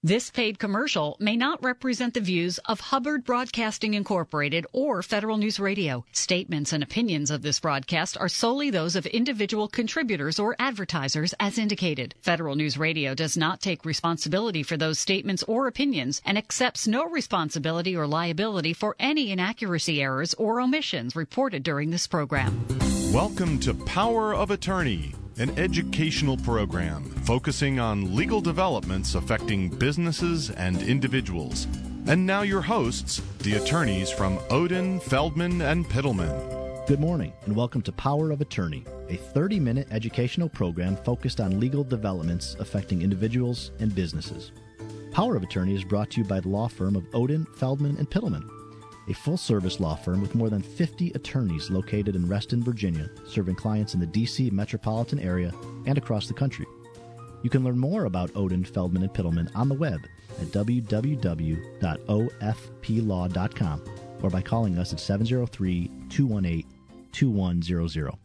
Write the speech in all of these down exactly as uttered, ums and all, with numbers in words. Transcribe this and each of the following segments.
This paid commercial may not represent the views of Hubbard Broadcasting Incorporated or Federal News Radio. Statements and opinions of this broadcast are solely those of individual contributors or advertisers as indicated. Federal News Radio does not take responsibility for those statements or opinions and accepts no responsibility or liability for any inaccuracy, errors, or omissions reported during this program. Welcome to Power of Attorney, an educational program focusing on legal developments affecting businesses and individuals. And now your hosts, the attorneys from Odin, Feldman, and Pittleman. Good morning, and welcome to Power of Attorney, a thirty-minute educational program focused on legal developments affecting individuals and businesses. Power of Attorney is brought to you by the law firm of Odin, Feldman, and Pittleman, a full-service law firm with more than fifty attorneys located in Reston, Virginia, serving clients in the D C metropolitan area and across the country. You can learn more about Odin, Feldman, and Pittleman on the web at w w w dot o f p law dot com or by calling us at seven oh three, two one eight, two one zero zero.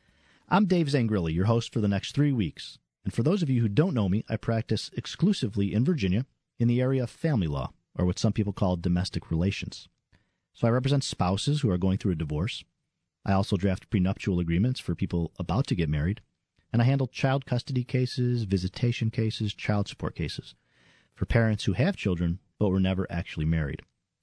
I'm Dave Zangrilli, your host for the next three weeks. And for those of you who don't know me, I practice exclusively in Virginia in the area of family law, or what some people call domestic relations. So I represent spouses who are going through a divorce. I also draft prenuptial agreements for people about to get married. And I handle child custody cases, visitation cases, child support cases for parents who have children but were never actually married.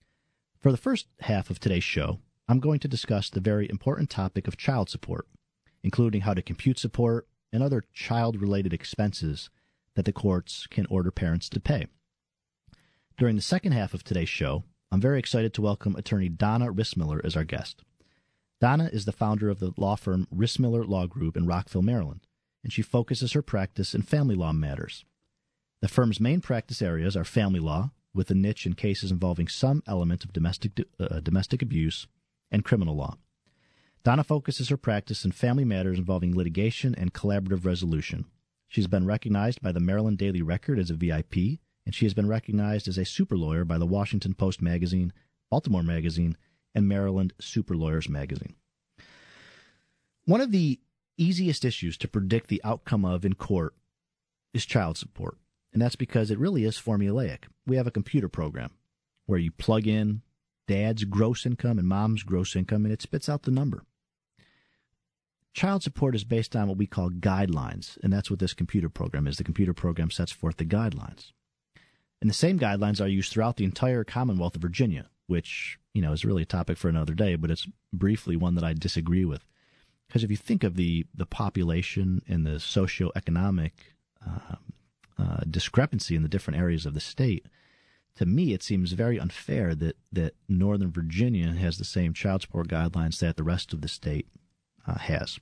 For the first half of today's show, I'm going to discuss the very important topic of child support, including how to compute support and other child-related expenses that the courts can order parents to pay. During the second half of today's show, I'm very excited to welcome attorney Donna Rissmiller as our guest. Donna is the founder of the law firm Rissmiller Law Group in Rockville, Maryland, and she focuses her practice in family law matters. The firm's main practice areas are family law, with a niche in cases involving some element of domestic uh, domestic abuse, and criminal law. Donna focuses her practice in family matters involving litigation and collaborative resolution. She's been recognized by the Maryland Daily Record as a V I P, and she has been recognized as a super lawyer by the Washington Post Magazine, Baltimore Magazine, and Maryland Super Lawyers Magazine. One of the easiest issues to predict the outcome of in court is child support, and that's because it really is formulaic. We have a computer program where you plug in dad's gross income and mom's gross income, and it spits out the number. Child support is based on what we call guidelines, and that's what this computer program is. The computer program sets forth the guidelines. And the same guidelines are used throughout the entire Commonwealth of Virginia, which, you know, is really a topic for another day, but it's briefly one that I disagree with. Because if you think of the, the population and the socioeconomic uh, uh, discrepancy in the different areas of the state, to me it seems very unfair that, that Northern Virginia has the same child support guidelines that the rest of the state uh, has.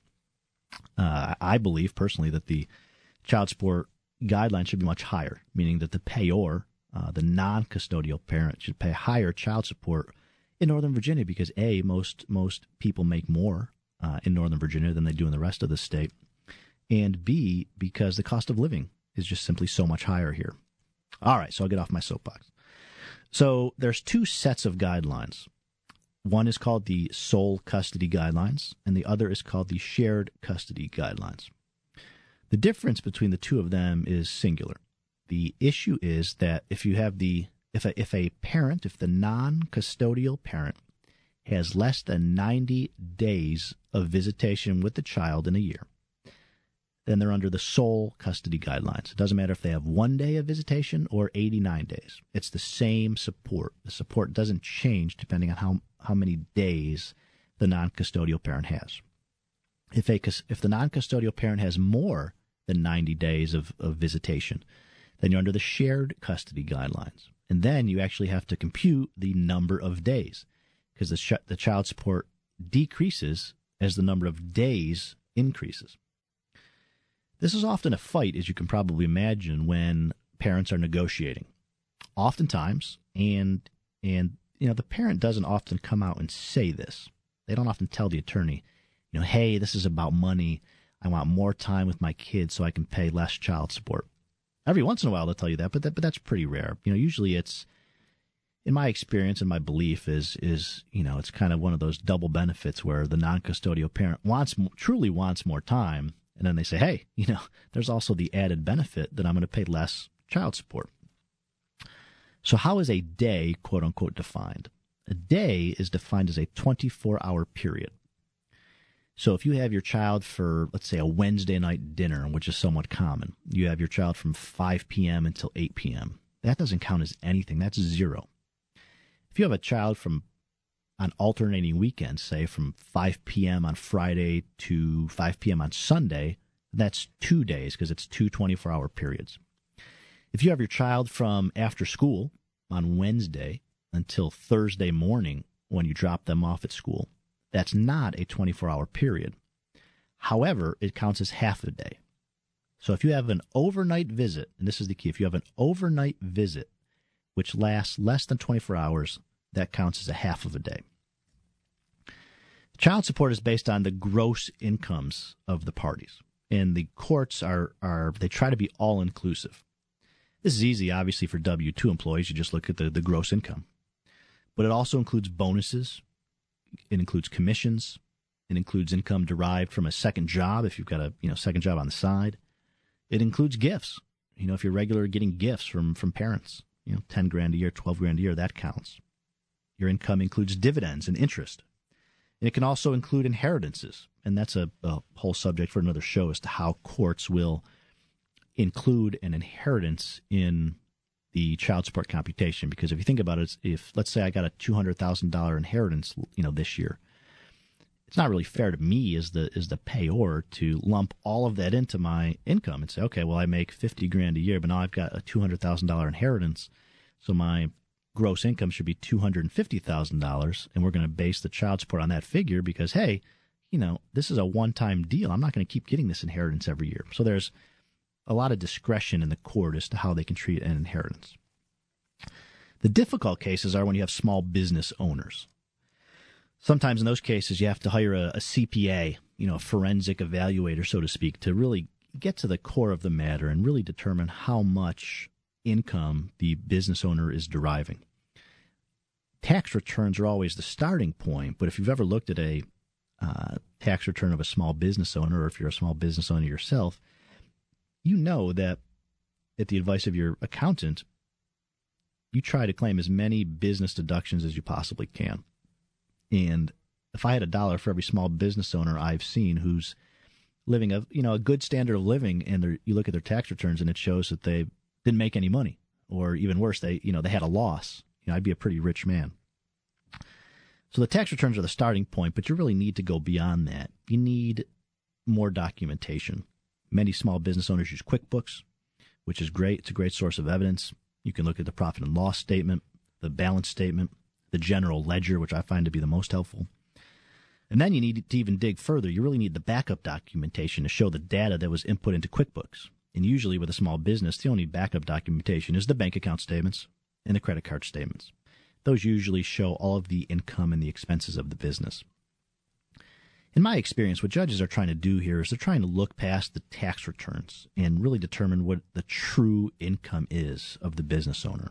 Uh, I believe personally that the child support guidelines should be much higher, meaning that the payor, uh, the non-custodial parent, should pay higher child support in Northern Virginia because, A, most most people make more uh, in Northern Virginia than they do in the rest of the state, and B, because the cost of living is just simply so much higher here. All right, so I'll get off my soapbox. So there's two sets of guidelines. One is called the sole custody guidelines, and the other is called the shared custody guidelines. The difference between the two of them is singular. The issue is that if you have the if a, if a parent, if the non-custodial parent has less than ninety days of visitation with the child in a year, then they're under the sole custody guidelines. It doesn't matter if they have one day of visitation or eighty-nine days. It's the same support. The support doesn't change depending on how, how many days the non-custodial parent has. If a if the non-custodial parent has more than ninety days of, of visitation, then you're under the shared custody guidelines. And then you actually have to compute the number of days because the, sh- the child support decreases as the number of days increases. This is often a fight, as you can probably imagine, when parents are negotiating. Oftentimes, and and you know, the parent doesn't often come out and say this. They don't often tell the attorney, you know, hey, this is about money. I want more time with my kids so I can pay less child support. Every once in a while they'll tell you that, but that, but that's pretty rare. You know, usually it's, in my experience and my belief is, is you know, it's kind of one of those double benefits where the non-custodial parent wants truly wants more time, and then they say, hey, you know, there's also the added benefit that I'm going to pay less child support. So how is a day, quote unquote, defined? A day is defined as a twenty-four hour period. So if you have your child for, let's say, a Wednesday night dinner, which is somewhat common, you have your child from five p.m. until eight p.m., that doesn't count as anything. That's zero. If you have a child from on alternating weekends, say from five p.m. on Friday to five p.m. on Sunday, that's two days because it's two twenty-four hour periods. If you have your child from after school on Wednesday until Thursday morning when you drop them off at school, that's not a twenty-four hour period. However, it counts as half a day. So if you have an overnight visit, and this is the key, if you have an overnight visit which lasts less than twenty-four hours, that counts as a half of a day. Child support is based on the gross incomes of the parties, and the courts are, are they try to be all-inclusive. This is easy, obviously, for W two employees. You just look at the, the gross income. But it also includes bonuses. It includes commissions. It includes income derived from a second job if you've got a you know second job on the side. It includes gifts. You know, if you're regular getting gifts from, from parents, you know, ten grand a year, twelve grand a year, that counts. Your income includes dividends and interest. And it can also include inheritances. And that's a, a whole subject for another show as to how courts will include an inheritance in the child support computation. Because if you think about it, if let's say I got a two hundred thousand dollars inheritance, you know, this year, it's not really fair to me as the as the payor to lump all of that into my income and say, okay, well, I make fifty grand a year, but now I've got a two hundred thousand dollars inheritance, so my gross income should be two hundred fifty thousand dollars, and we're going to base the child support on that figure because, hey, you know, this is a one-time deal. I'm not going to keep getting this inheritance every year. So there's a lot of discretion in the court as to how they can treat an inheritance. The difficult cases are when you have small business owners. Sometimes in those cases you have to hire a, a C P A, you know, a forensic evaluator, so to speak, to really get to the core of the matter and really determine how much income the business owner is deriving. Tax returns are always the starting point, but if you've ever looked at a uh, tax return of a small business owner, or if you're a small business owner yourself, you know that at the advice of your accountant, you try to claim as many business deductions as you possibly can. And if I had a dollar for every small business owner I've seen who's living a you know a good standard of living, and you look at their tax returns and it shows that they didn't make any money, or even worse, they you know they had a loss, you know, I'd be a pretty rich man. So the tax returns are the starting point, but you really need to go beyond that. You need more documentation. Many small business owners use QuickBooks, which is great. It's a great source of evidence. You can look at the profit and loss statement, the balance statement, the general ledger, which I find to be the most helpful. And then you need to even dig further. You really need the backup documentation to show the data that was input into QuickBooks. And usually with a small business, the only backup documentation is the bank account statements and the credit card statements. Those usually show all of the income and the expenses of the business. In my experience, what judges are trying to do here is they're trying to look past the tax returns and really determine what the true income is of the business owner.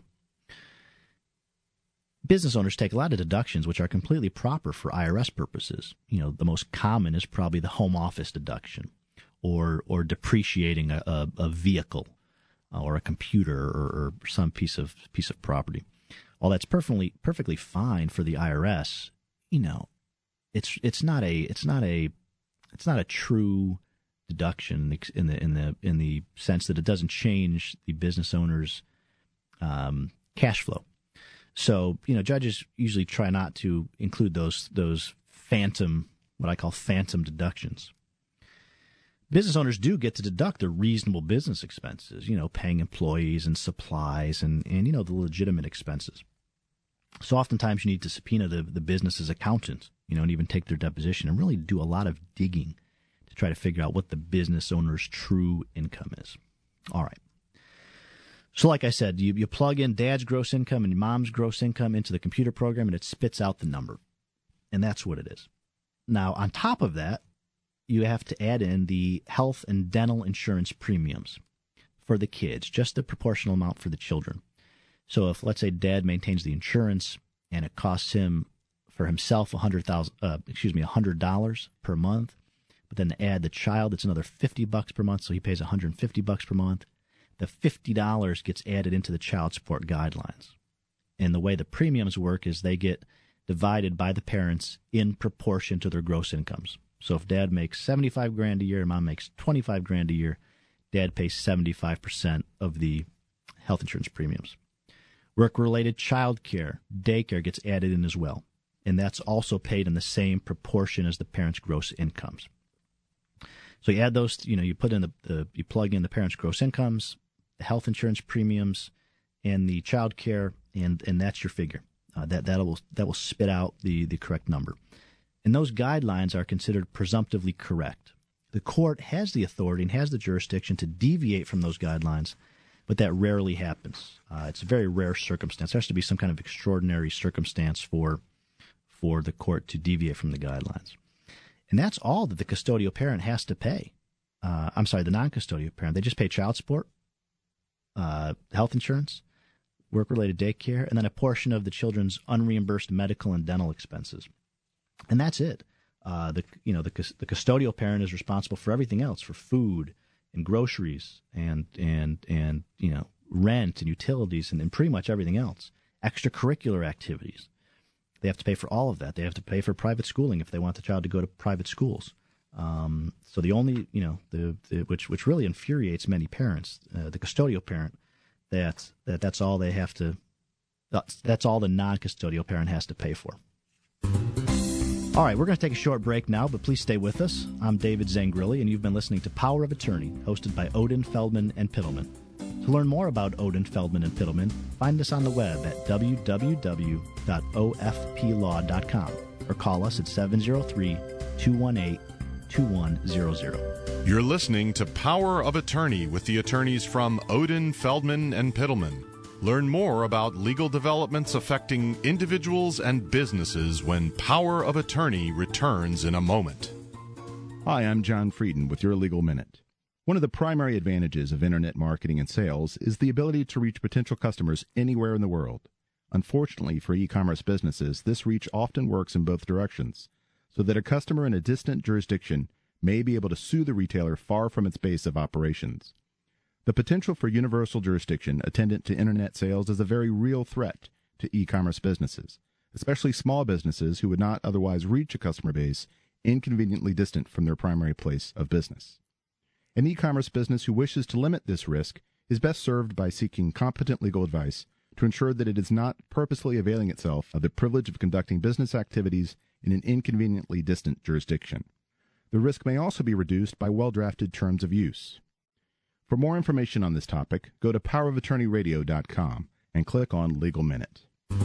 Business owners take a lot of deductions which are completely proper for I R S purposes. You know, the most common is probably the home office deduction, or or depreciating a, a, a vehicle, uh, or a computer, or, or some piece of piece of property. While that's perfectly perfectly fine for the I R S, you know, it's it's not a it's not a it's not a true deduction in the in the in the sense that it doesn't change the business owner's um, cash flow. So, you know, judges usually try not to include those those phantom, what I call phantom deductions. Business owners do get to deduct their reasonable business expenses, you know, paying employees and supplies and, and you know, the legitimate expenses. So oftentimes you need to subpoena the, the business's accountant, you know, and even take their deposition and really do a lot of digging to try to figure out what the business owner's true income is. All right. So like I said, you, you plug in dad's gross income and mom's gross income into the computer program, and it spits out the number. And that's what it is. Now, on top of that, you have to add in the health and dental insurance premiums for the kids, just the proportional amount for the children. So if, let's say, dad maintains the insurance and it costs him, for himself, one hundred thousand dollars, uh, excuse me, one hundred dollars per month, but then to add the child, it's another fifty bucks per month, so he pays one hundred fifty bucks per month. The fifty dollars gets added into the child support guidelines. And the way the premiums work is they get divided by the parents in proportion to their gross incomes. So if dad makes seventy-five grand a year and mom makes twenty-five grand a year, dad pays seventy-five percent of the health insurance premiums. Work-related child care, daycare gets added in as well. And that's also paid in the same proportion as the parents' gross incomes. So you add those, you know, you put in the, the you plug in the parents' gross incomes, the health insurance premiums, and the child care, and, and that's your figure. Uh, that that will that will spit out the, the correct number. And those guidelines are considered presumptively correct. The court has the authority and has the jurisdiction to deviate from those guidelines, but that rarely happens. Uh, it's a very rare circumstance. There has to be some kind of extraordinary circumstance for for the court to deviate from the guidelines. And that's all that the custodial parent has to pay. Uh, I'm sorry, the non-custodial parent. They just pay child support, uh, health insurance, work-related daycare, and then a portion of the children's unreimbursed medical and dental expenses. And that's it. Uh, the you know the the custodial parent is responsible for everything else, for food and groceries and and and you know rent and utilities and, and pretty much everything else. Extracurricular activities. They have to pay for all of that. They have to pay for private schooling if they want the child to go to private schools. Um, so the only, you know, the, the which which really infuriates many parents, uh, the custodial parent, that that that's all they have to, that's, that's all the non-custodial parent has to pay for. All right, we're going to take a short break now, but please stay with us. I'm David Zangrilli, and you've been listening to Power of Attorney, hosted by Odin, Feldman, and Pittleman. To learn more about Odin, Feldman, and Pittleman, find us on the web at w w w dot o f p law dot com or call us at seven zero three, two one eight, two one zero zero. You're listening to Power of Attorney with the attorneys from Odin, Feldman, and Pittleman. Learn more about legal developments affecting individuals and businesses when Power of Attorney returns in a moment. Hi, I'm John Frieden with your Legal Minute. One of the primary advantages of internet marketing and sales is the ability to reach potential customers anywhere in the world. Unfortunately for e-commerce businesses, this reach often works in both directions, so that a customer in a distant jurisdiction may be able to sue the retailer far from its base of operations. The potential for universal jurisdiction attendant to internet sales is a very real threat to e-commerce businesses, especially small businesses who would not otherwise reach a customer base inconveniently distant from their primary place of business. An e-commerce business who wishes to limit this risk is best served by seeking competent legal advice to ensure that it is not purposely availing itself of the privilege of conducting business activities in an inconveniently distant jurisdiction. The risk may also be reduced by well-drafted terms of use. For more information on this topic, go to power of attorney radio dot com and click on Legal Minute.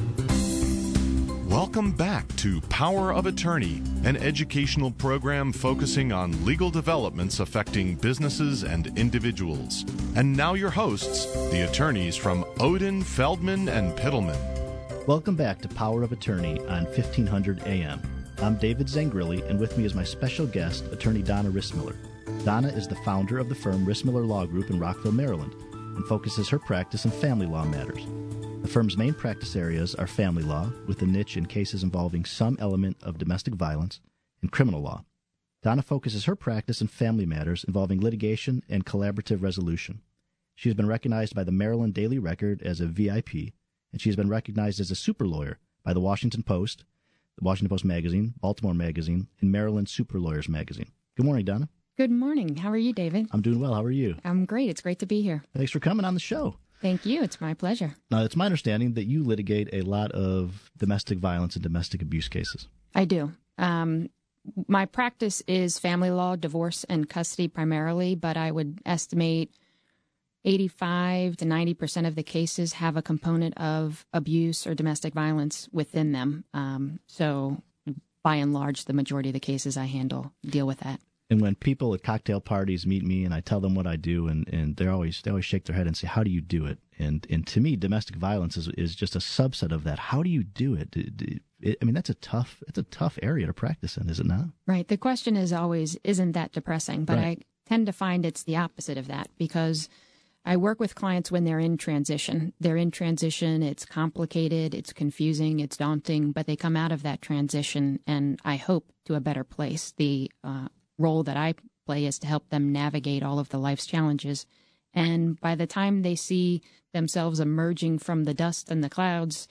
Welcome back to Power of Attorney, an educational program focusing on legal developments affecting businesses and individuals. And now your hosts, the attorneys from Odin, Feldman, and Pittleman. Welcome back to Power of Attorney on fifteen hundred A M. I'm David Zangrilli, and with me is my special guest, attorney Donna Rissmiller. Donna is the founder of the firm Rissmiller Law Group in Rockville, Maryland, and focuses her practice on family law matters. The firm's main practice areas are family law, with a niche in cases involving some element of domestic violence, and criminal law. Donna focuses her practice in family matters involving litigation and collaborative resolution. She has been recognized by the Maryland Daily Record as a V I P, and she has been recognized as a super lawyer by the Washington Post, the Washington Post Magazine, Baltimore Magazine, and Maryland Super Lawyers Magazine. Good morning, Donna. Good morning. How are you, David? I'm doing well. How are you? I'm great. It's great to be here. Thanks for coming on the show. Thank you. It's my pleasure. Now, it's my understanding that you litigate a lot of domestic violence and domestic abuse cases. I do. Um, my practice is family law, divorce, and custody primarily, but I would estimate eighty-five to ninety percent of the cases have a component of abuse or domestic violence within them. Um, so by and large, the majority of the cases I handle deal with that. And when people at cocktail parties meet me and I tell them what I do, and, and they always they always shake their head and say, how do you do it? And and to me, domestic violence is is just a subset of that. How do you do it? Do, do, it I mean, that's a tough it's a tough area to practice in, is it not? Right. The question is always, isn't that depressing? But Right. I tend to find it's the opposite of that, because I work with clients when they're in transition. They're in transition. It's complicated. It's confusing. It's daunting. But they come out of that transition, and I hope to a better place. The uh, role that I play is to help them navigate all of the life's challenges. And by the time they see themselves emerging from the dust and the clouds,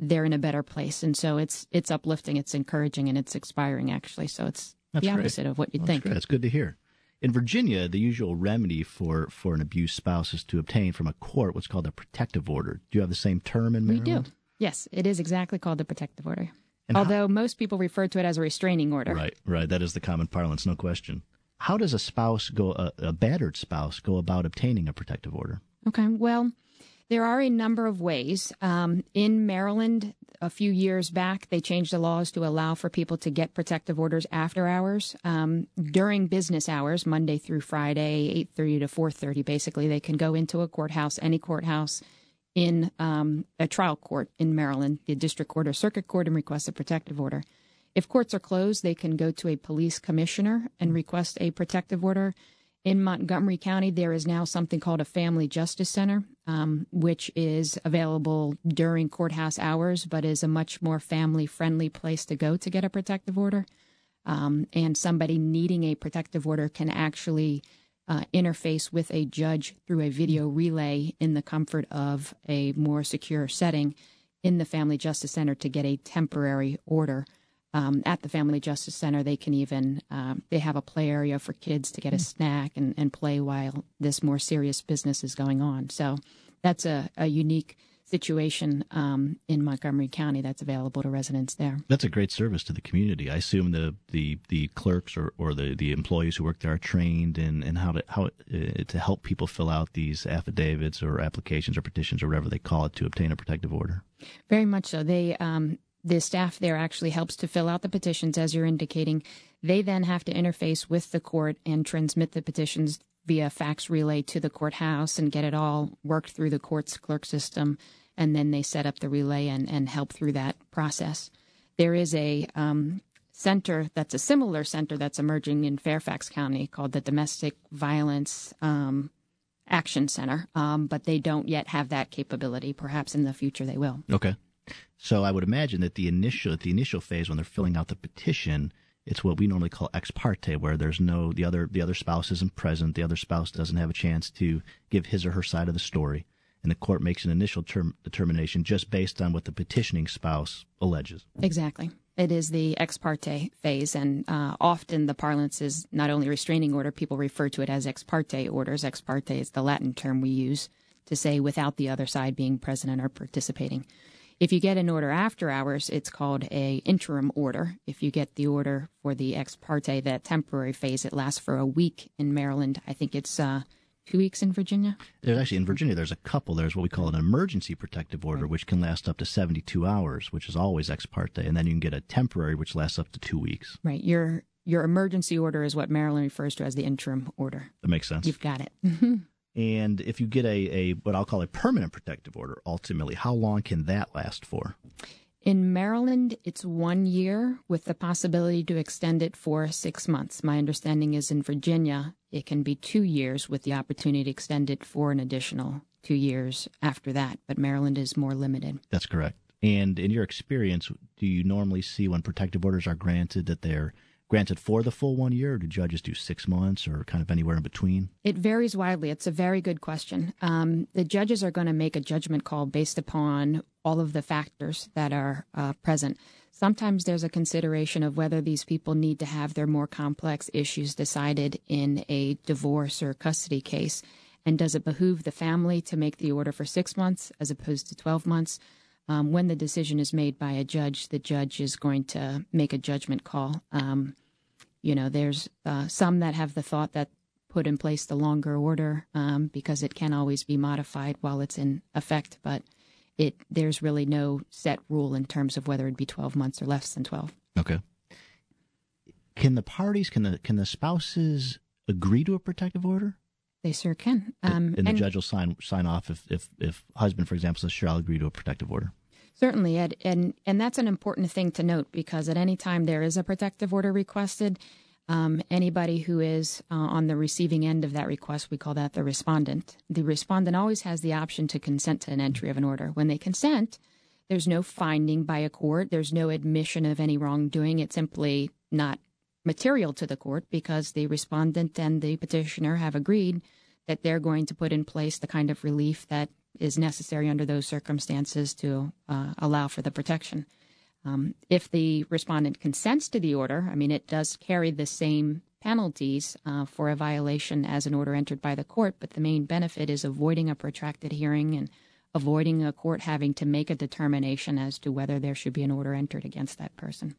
they're in a better place. And so it's it's uplifting, it's encouraging, and it's inspiring, actually. So it's That's the great. opposite of what you'd Well, think. That's great. That's good to hear. In Virginia, the usual remedy for, for an abused spouse is to obtain from a court what's called a protective order. Do you have the same term in We Maryland? do. Yes, it is exactly called the protective order. And Although most people refer to it as a restraining order. Right, right. That is the common parlance, no question. How does a spouse go, a, a battered spouse, go about obtaining a protective order? Okay, well, there are a number of ways. Um, in Maryland, a few years back, they changed the laws to allow for people to get protective orders after hours. Um, during business hours, Monday through Friday, eight thirty to four thirty, basically, they can go into a courthouse, any courthouse, in um, a trial court in Maryland, the district court or circuit court, and request a protective order. If courts are closed, they can go to a police commissioner and request a protective order. In Montgomery County, there is now something called a Family Justice Center, um, which is available during courthouse hours, but is a much more family-friendly place to go to get a protective order. Um, and somebody needing a protective order can actually uh, interface with a judge through a video relay in the comfort of a more secure setting in the Family Justice Center to get a temporary order. Um, at the Family Justice Center, they can even, um, they have a play area for kids to get a snack and, and play while this more serious business is going on. So that's a, a unique situation um, in Montgomery County that's available to residents there. That's a great service to the community. I assume the the, the clerks or, or the, the employees who work there are trained in, in how to how uh, to help people fill out these affidavits or applications or petitions or whatever they call it to obtain a protective order. Very much so. They um, the staff there actually helps to fill out the petitions, as you're indicating. They then have to interface with the court and transmit the petitions via fax relay to the courthouse and get it all worked through the court's clerk system. And then they set up the relay and, and help through that process. There is a um, center that's a similar center that's emerging in Fairfax County called the Domestic Violence um, Action Center, um, but they don't yet have that capability. Perhaps in the future they will. Okay. So I would imagine that the initial, at the initial phase when they're filling out the petition, it's what we normally call ex parte, where there's no, the other, the other spouse isn't present, the other spouse doesn't have a chance to give his or her side of the story. And the court makes an initial term determination just based on what the petitioning spouse alleges. Exactly. It is the ex parte phase, and uh, often the parlance is not only restraining order, people refer to it as ex parte orders. Ex parte is the Latin term we use to say without the other side being present or participating. If you get an order after hours, it's called a interim order. If you get the order for the ex parte, that temporary phase, it lasts for a week in Maryland. I think it's uh, two weeks in Virginia. There's actually, in Virginia, there's a couple. There's what we call an emergency protective order, which can last up to seventy-two hours, which is always ex parte. And then you can get a temporary, which lasts up to two weeks. Right. Your your emergency order is what Maryland refers to as the interim order. That makes sense. You've got it. And if you get a, a what I'll call a permanent protective order, ultimately, how long can that last for? In Maryland, it's one year with the possibility to extend it for six months. My understanding is in Virginia, it can be two years with the opportunity to extend it for an additional two years after that. But Maryland is more limited. That's correct. And in your experience, do you normally see when protective orders are granted that they're granted for the full one year, or do judges do six months or kind of anywhere in between? It varies widely. It's a very good question. Um, the judges are going to make a judgment call based upon all of the factors that are uh, present. Sometimes there's a consideration of whether these people need to have their more complex issues decided in a divorce or custody case. And does it behoove the family to make the order for six months as opposed to twelve months? Um, when the decision is made by a judge, the judge is going to make a judgment call. Um, you know, there's uh, some that have the thought that put in place the longer order um, because it can always be modified while it's in effect, but it there's really no set rule in terms of whether it be twelve months or less than twelve. Okay. Can the parties, can the can the spouses agree to a protective order? They sure can. Um, and, and the and judge will sign sign off if, if, if husband, for example, says, sure, I'll agree to a protective order. Certainly, Ed, and, and that's an important thing to note because at any time there is a protective order requested, um, anybody who is uh, on the receiving end of that request, we call that the respondent. The respondent always has the option to consent to an entry of an order. When they consent, there's no finding by a court. There's no admission of any wrongdoing. It's simply not material to the court because the respondent and the petitioner have agreed that they're going to put in place the kind of relief that is necessary under those circumstances to uh, allow for the protection. Um, if the respondent consents to the order, I mean, it does carry the same penalties uh, for a violation as an order entered by the court, but the main benefit is avoiding a protracted hearing and avoiding a court having to make a determination as to whether there should be an order entered against that person.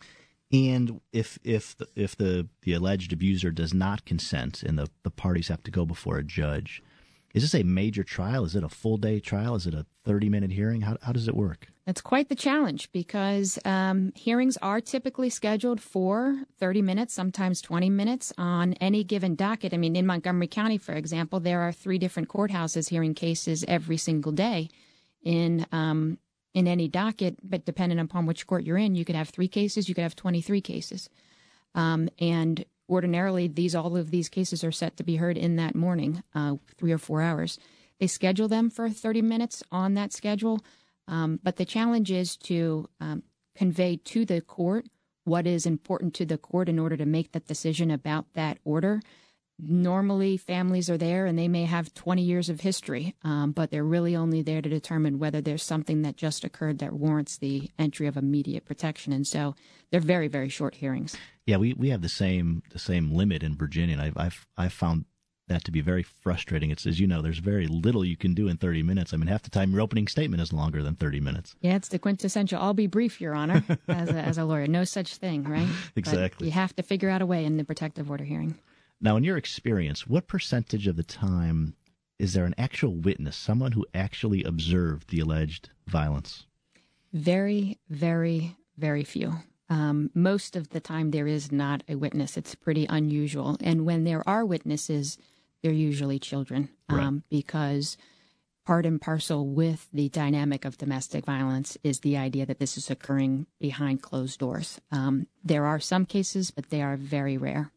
And if if the, if the, the alleged abuser does not consent and the, the parties have to go before a judge, is this a major trial? Is it a full day trial? Is it a thirty-minute hearing? How, how does it work? That's quite the challenge because um, hearings are typically scheduled for thirty minutes, sometimes twenty minutes on any given docket. I mean, in Montgomery County, for example, there are three different courthouses hearing cases every single day in um, in any docket, but depending upon which court you're in, you could have three cases, you could have twenty-three cases. Um, and ordinarily, these all of these cases are set to be heard in that morning, uh, three or four hours. They schedule them for thirty minutes on that schedule. Um, but the challenge is to um, convey to the court what is important to the court in order to make that decision about that order. Normally, families are there and they may have twenty years of history, um, but they're really only there to determine whether there's something that just occurred that warrants the entry of immediate protection. And so they're very, very short hearings. Yeah, we, we have the same the same limit in Virginia, and I've I've, I've found that to be very frustrating. It's, as you know, there's very little you can do in thirty minutes. I mean, half the time your opening statement is longer than thirty minutes. Yeah, it's the quintessential, I'll be brief, Your Honor, as a, as a lawyer. No such thing, right? Exactly. But you have to figure out a way in the protective order hearing. Now, in your experience, what percentage of the time is there an actual witness, someone who actually observed the alleged violence? Very, very, very few. Um, most of the time there is not a witness. It's pretty unusual. And when there are witnesses, they're usually children, um, right. because part and parcel with the dynamic of domestic violence is the idea that this is occurring behind closed doors. Um, there are some cases, but they are very rare.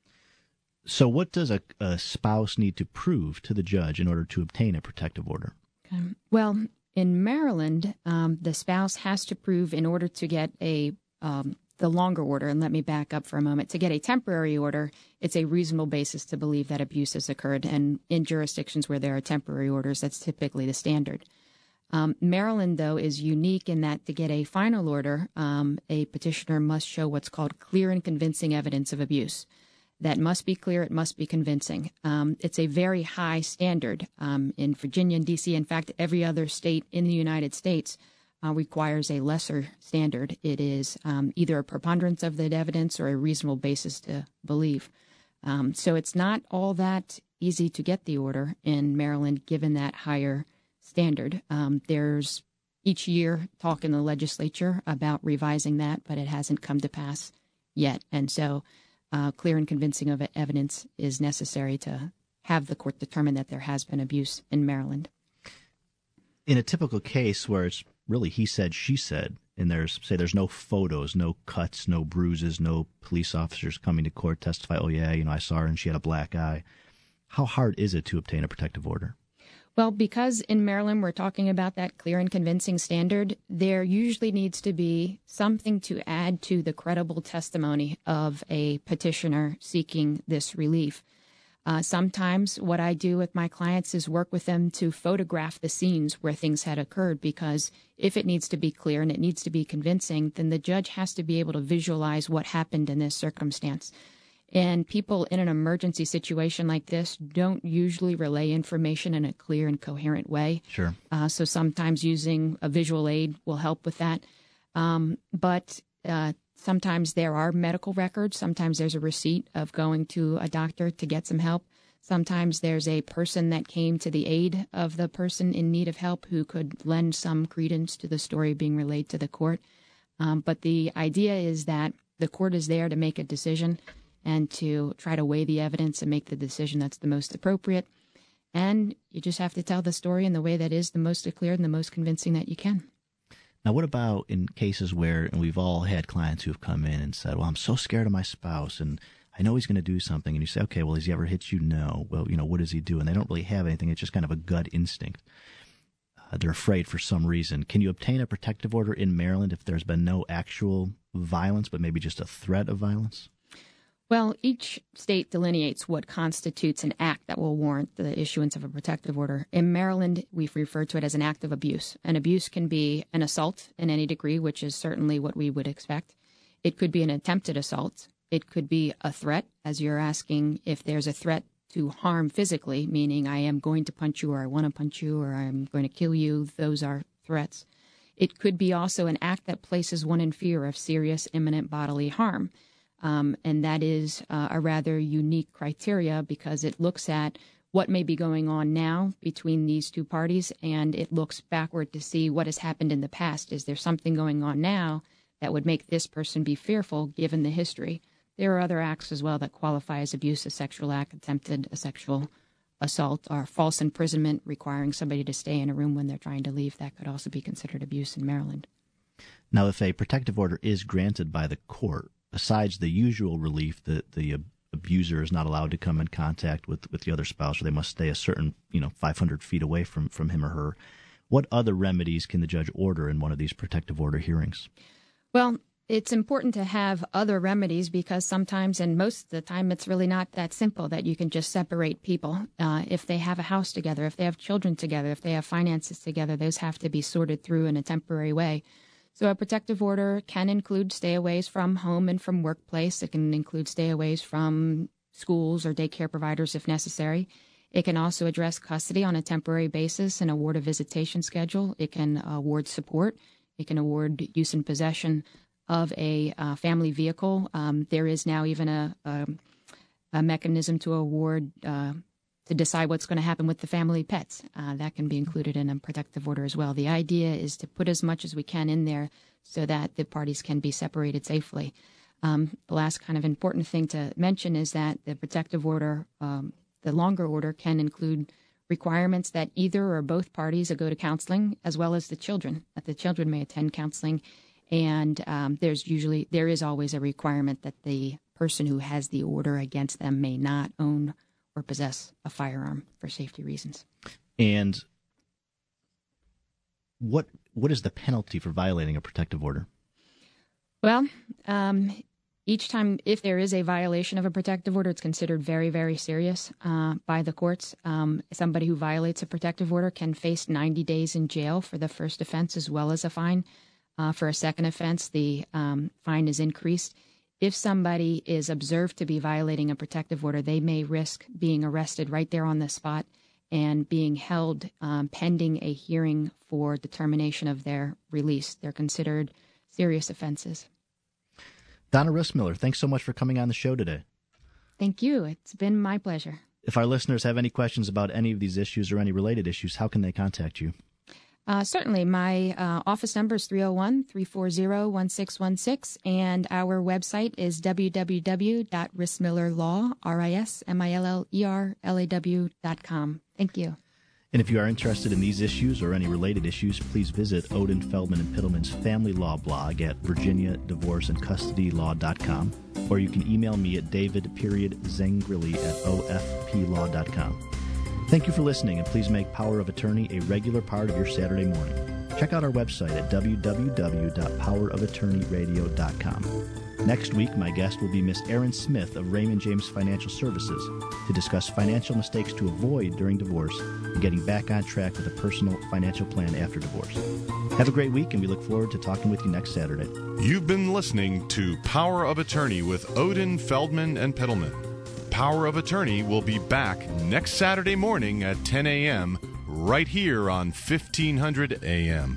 So what does a, a spouse need to prove to the judge in order to obtain a protective order? Okay. Well, in Maryland, um, the spouse has to prove in order to get a um, the longer order, and let me back up for a moment, to get a temporary order, it's a reasonable basis to believe that abuse has occurred. And in jurisdictions where there are temporary orders, that's typically the standard. Um, Maryland, though, is unique in that to get a final order, um, a petitioner must show what's called clear and convincing evidence of abuse. That must be clear. It must be convincing. Um, it's a very high standard um, in Virginia and D C. In fact, every other state in the United States uh, requires a lesser standard. It is um, either a preponderance of the evidence or a reasonable basis to believe. Um, so it's not all that easy to get the order in Maryland, given that higher standard. Um, there's each year talk in the legislature about revising that, but it hasn't come to pass yet. And so Uh, clear and convincing of evidence is necessary to have the court determine that there has been abuse in Maryland. In a typical case where it's really he said, she said, and there's, say, there's no photos, no cuts, no bruises, no police officers coming to court testify, oh, yeah, you know, I saw her and she had a black eye. How hard is it to obtain a protective order? Well, because in Maryland we're talking about that clear and convincing standard, there usually needs to be something to add to the credible testimony of a petitioner seeking this relief. Uh, sometimes what I do with my clients is work with them to photograph the scenes where things had occurred, because if it needs to be clear and it needs to be convincing, then the judge has to be able to visualize what happened in this circumstance. And people in an emergency situation like this don't usually relay information in a clear and coherent way. Sure. Uh, so sometimes using a visual aid will help with that. Um, but uh, sometimes there are medical records. Sometimes there's a receipt of going to a doctor to get some help. Sometimes there's a person that came to the aid of the person in need of help who could lend some credence to the story being relayed to the court. Um, but the idea is that the court is there to make a decision and to try to weigh the evidence and make the decision that's the most appropriate. And you just have to tell the story in the way that is the most clear and the most convincing that you can. Now, what about in cases where, and we've all had clients who have come in and said, well, I'm so scared of my spouse, and I know he's going to do something. And you say, okay, well, has he ever hit you? No. Well, you know, what does he do? And they don't really have anything. It's just kind of a gut instinct. Uh, they're afraid for some reason. Can you obtain a protective order in Maryland if there's been no actual violence, but maybe just a threat of violence? Well, each state delineates what constitutes an act that will warrant the issuance of a protective order. In Maryland, we've referred to it as an act of abuse. An abuse can be an assault in any degree, which is certainly what we would expect. It could be an attempted assault. It could be a threat, as you're asking if there's a threat to harm physically, meaning I am going to punch you or I want to punch you or I'm going to kill you. Those are threats. It could be also an act that places one in fear of serious imminent bodily harm. Um, and that is uh, a rather unique criteria because it looks at what may be going on now between these two parties, and it looks backward to see what has happened in the past. Is there something going on now that would make this person be fearful given the history? There are other acts as well that qualify as abuse, a sexual act, attempted a sexual assault, or false imprisonment requiring somebody to stay in a room when they're trying to leave. That could also be considered abuse in Maryland. Now, if a protective order is granted by the court, besides the usual relief that the abuser is not allowed to come in contact with, with the other spouse, or they must stay a certain, you know, five hundred feet away from, from him or her, what other remedies can the judge order in one of these protective order hearings? Well, it's important to have other remedies because sometimes, and most of the time, it's really not that simple that you can just separate people. Uh, if they have a house together, if they have children together, if they have finances together, those have to be sorted through in a temporary way. So a protective order can include stayaways from home and from workplace. It can include stayaways from schools or daycare providers if necessary. It can also address custody on a temporary basis and award a visitation schedule. It can award support. It can award use and possession of a uh, family vehicle. Um, there is now even a, a, a mechanism to award uh, to decide what's going to happen with the family pets. Uh, that can be included in a protective order as well. The idea is to put as much as we can in there so that the parties can be separated safely. Um, the last kind of important thing to mention is that the protective order, um, the longer order, can include requirements that either or both parties go to counseling, as well as the children, that the children may attend counseling. And um, there's usually, there is always a requirement that the person who has the order against them may not own or possess a firearm for safety reasons. And what what is the penalty for violating a protective order? Well, um, each time, if there is a violation of a protective order, it's considered very, very serious uh, by the courts. Um, somebody who violates a protective order can face ninety days in jail for the first offense as well as a fine. Uh, for a second offense, the um, fine is increased. If somebody is observed to be violating a protective order, they may risk being arrested right there on the spot and being held um, pending a hearing for determination of their release. They're considered serious offenses. Donna Rissmiller, thanks so much for coming on the show today. Thank you. It's been my pleasure. If our listeners have any questions about any of these issues or any related issues, how can they contact you? Uh, certainly. My uh, office number is three oh one, three four zero, one six one six, and our website is w w w dot rissmillerlaw, R I S M I L L E R L A W dot com. Thank you. And if you are interested in these issues or any related issues, please visit Odin, Feldman, and Piddleman's family law blog at virginia divorce and custody law dot com, or you can email me at david period zengrilli at o f p law dot com. Thank you for listening, and please make Power of Attorney a regular part of your Saturday morning. Check out our website at w w w dot power of attorney radio dot com. Next week, my guest will be Miss Erin Smith of Raymond James Financial Services to discuss financial mistakes to avoid during divorce and getting back on track with a personal financial plan after divorce. Have a great week, and we look forward to talking with you next Saturday. You've been listening to Power of Attorney with Odin, Feldman, and Piddleman. Power of Attorney will be back next Saturday morning at ten a.m. right here on fifteen hundred A M.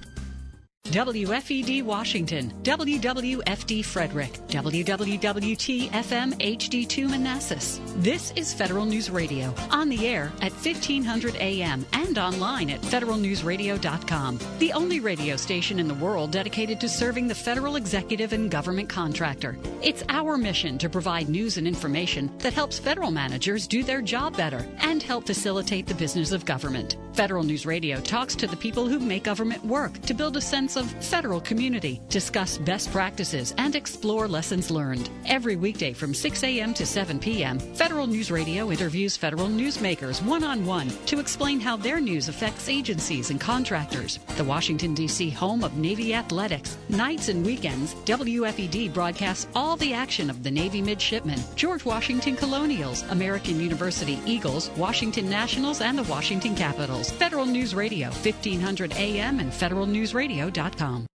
W F E D Washington, W W F D Frederick, W W W T F M H D two Manassas. This is Federal News Radio, on the air at fifteen hundred A M and online at federal news radio dot com. The only radio station in the world dedicated to serving the federal executive and government contractor. It's our mission to provide news and information that helps federal managers do their job better and help facilitate the business of government. Federal News Radio talks to the people who make government work to build a sense of of Federal Community, discuss best practices, and explore lessons learned. Every weekday from six a.m. to seven p.m., Federal News Radio interviews federal newsmakers one-on-one to explain how their news affects agencies and contractors. The Washington, D C home of Navy athletics. Nights and weekends, W F E D broadcasts all the action of the Navy midshipmen, George Washington Colonials, American University Eagles, Washington Nationals, and the Washington Capitals. Federal News Radio, fifteen hundred A M and federal news radio dot com.